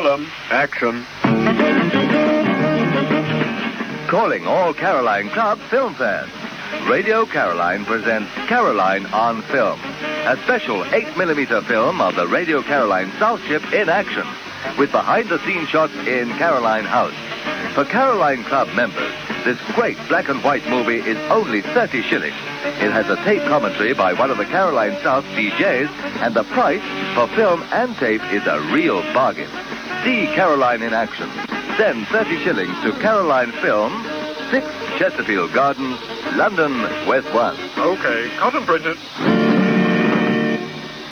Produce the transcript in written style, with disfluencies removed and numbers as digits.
them. Action. Calling all Caroline Club film fans. Radio Caroline presents Caroline on Film, a special 8mm film of the Radio Caroline South Ship in action, with behind-the-scenes shots in Caroline House. For Caroline Club members, this great black and white movie is only 30 shillings. It has a tape commentary by one of the Caroline South DJs, and the price for film and tape is a real bargain. See Caroline in action. Send 30 shillings to Caroline Film, 6 Chesterfield Gardens, London, West 1. Okay, cut and print it.